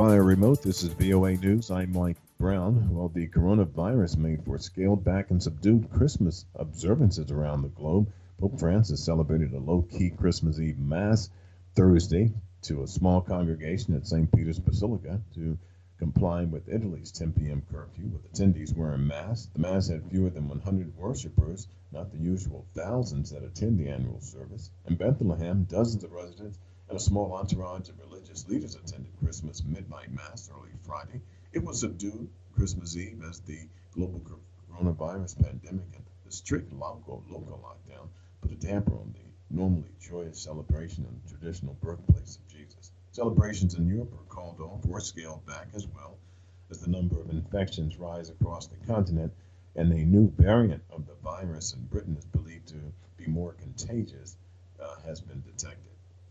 via remote. This is VOA News. I'm Mike Brown. Well, the coronavirus made for scaled back and subdued Christmas observances around the globe. Pope Francis celebrated a low-key Christmas Eve Mass Thursday to a small congregation at St. Peter's Basilica to comply with Italy's 10 p.m. curfew, with attendees wearing masks. The Mass had fewer than 100 worshipers, not the usual thousands that attend the annual service. In Bethlehem, dozens of residents and a small entourage of religious leaders attended Christmas midnight mass early Friday. It was subdued Christmas Eve as the global coronavirus pandemic and the strict local lockdown put a damper on the normally joyous celebration of the traditional birthplace of Jesus. Celebrations in Europe are called off or scaled back as well as the number of infections rise across the continent, and a new variant of the virus in Britain is believed to be more contagious has been detected.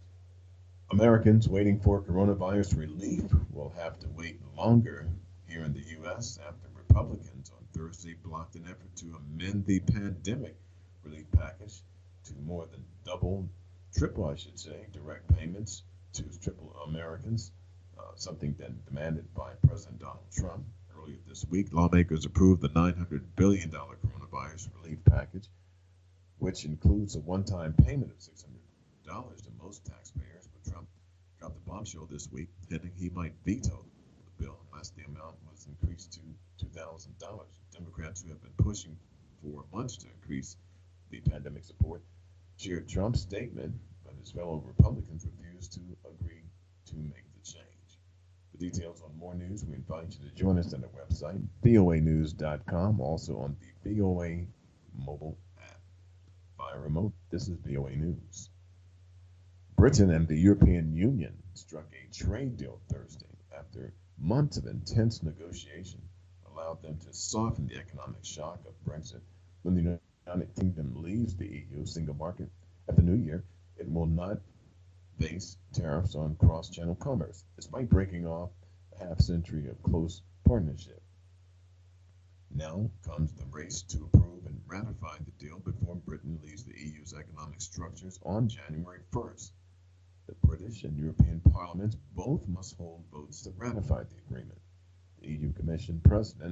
Americans waiting for coronavirus relief will have to wait longer here in the U.S. after Republicans on Thursday blocked an effort to amend the pandemic relief package to more than triple, direct payments to triple Americans, something then demanded by President Donald Trump. Earlier this week, lawmakers approved the $900 billion coronavirus relief package, which includes a one-time payment of $600 to most taxpayers. But Trump dropped the bombshell this week, hinting he might veto the bill unless the amount was increased to $2,000. Democrats, who have been pushing for months to increase the pandemic support, cheered Trump's statement, but his fellow Republicans refused to agree to make the change. For details on more news, we invite you to join us on our website, voanews.com, also on the VOA mobile app. Via remote, this is VOA News. Britain and the European Union struck a trade deal Thursday after months of intense negotiation allowed them to soften the economic shock of Brexit. When the United Kingdom leaves the EU single market at the new year, it will not face tariffs on cross-channel commerce, despite breaking off a half-century of close partnership. Now comes the race to approve and ratify the deal before Britain leaves the EU's economic structures on January 1st. The British and European parliaments both must hold votes to ratify the agreement. The EU Commission President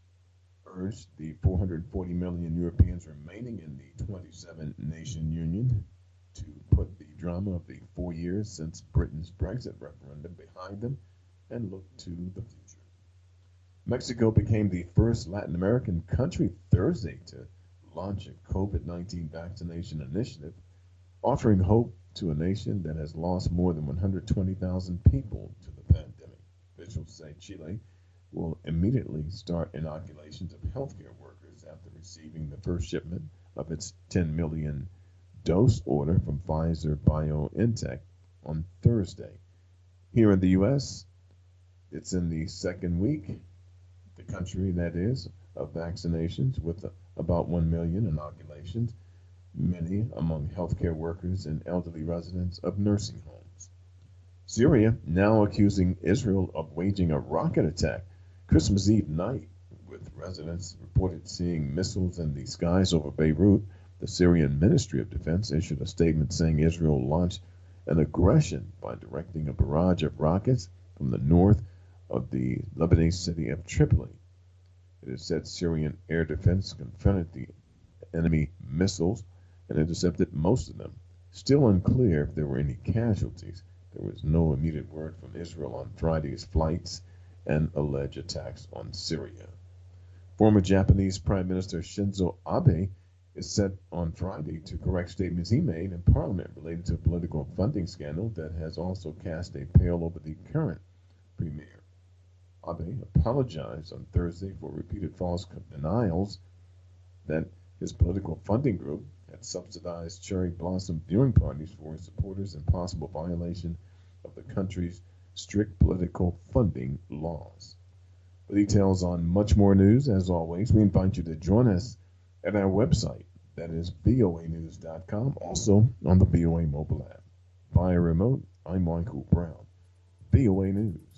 urged the 440 million Europeans remaining in the 27-nation union to put the drama of the 4 years since Britain's Brexit referendum behind them and look to the future. Mexico became the first Latin American country Thursday to launch a COVID-19 vaccination initiative, offering hope to a nation that has lost more than 120,000 people to the pandemic. Officials say Chile will immediately start inoculations of healthcare workers after receiving the first shipment of its 10 million dose order from Pfizer BioNTech on Thursday. Here in the U.S., it's in the second week, the country that is, of vaccinations with about 1 million inoculations, many among healthcare workers and elderly residents of nursing homes. Syria now accusing Israel of waging a rocket attack Christmas Eve night, with residents reported seeing missiles in the skies over Beirut. The Syrian Ministry of Defense issued a statement saying Israel launched an aggression by directing a barrage of rockets from the north of the Lebanese city of Tripoli. It is said Syrian air defense confronted the enemy missiles and intercepted most of them. Still unclear if there were any casualties. There was no immediate word from Israel on Friday's flights and alleged attacks on Syria. Former Japanese Prime Minister Shinzo Abe is set on Friday to correct statements he made in Parliament related to a political funding scandal that has also cast a pall over the current premier. Abe apologized on Thursday for repeated false denials that his political funding group had subsidized cherry blossom viewing parties for his supporters in possible violation of the country's strict political funding laws. For details on much more news, as always, we invite you to join us at our website, that is voanews.com, also on the VOA mobile app. Via remote, I'm Michael Brown, VOA News.